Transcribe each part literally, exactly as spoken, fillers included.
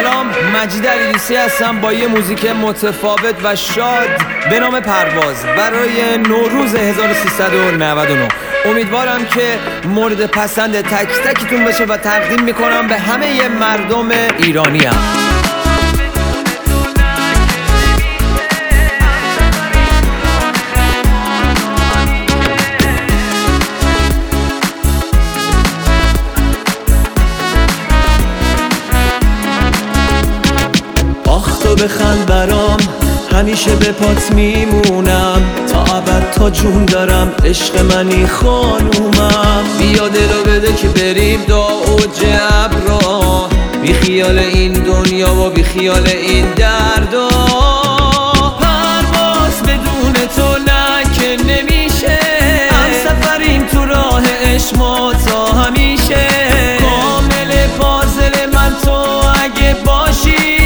سلام، مجید علیدوستی هستم با یه موزیک متفاوت و شاد به نام پرواز برای نوروز هزار و سیصد و نود و نه. امیدوارم که مورد پسند تک تکتون بشه و تقدیم میکنم به همه مردم ایرانی هم. تو بخند برام، همیشه به پات میمونم تا ابد، تا جون دارم، عشق منی خانومم. بیا دلو بده که بریم دا اوج ابرا، بی خیال این دنیا و بی خیال این دردا. پرواز بدون تو نه که نمیشه، هم سفریم تو راه عشق ما تا همیشه. کامل پازل من تو اگه باشی،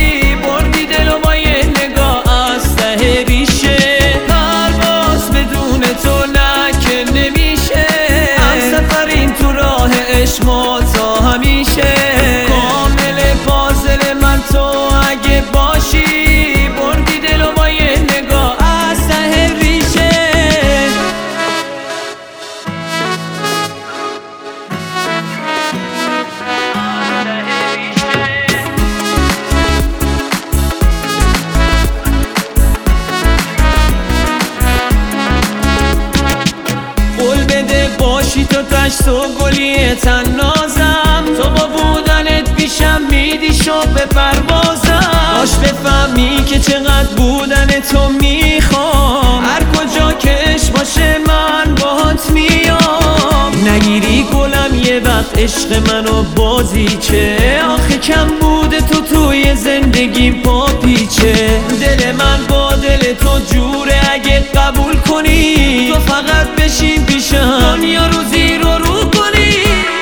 ما تا همیشه. کامل پازل من تو اگه باشی، بردی دل و با یه نگاه از ته ریشه. قول بده باشی تو تشت و گلی تنازم، تو با بودنت پیشم میدی شب به پروازم. باش بفهمی که چقدر بودن تو میخوام، هر کجا که عشق باشه من باهات میام. نگیری گلم یه وقت عشق منو بازی چه، آخه کم بوده تو توی زندگی پا پیچه. دل من با دل تو جوره اگه قبول کنی، تو فقط بشین پیشم دنیا رو زیر و رو کنی.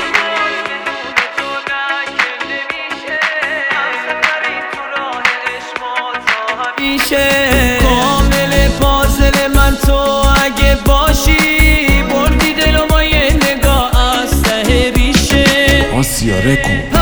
کامل پازل من تو اگه باشی، بردی دل و با یه نگاه از ته ریشه. آسیا رکو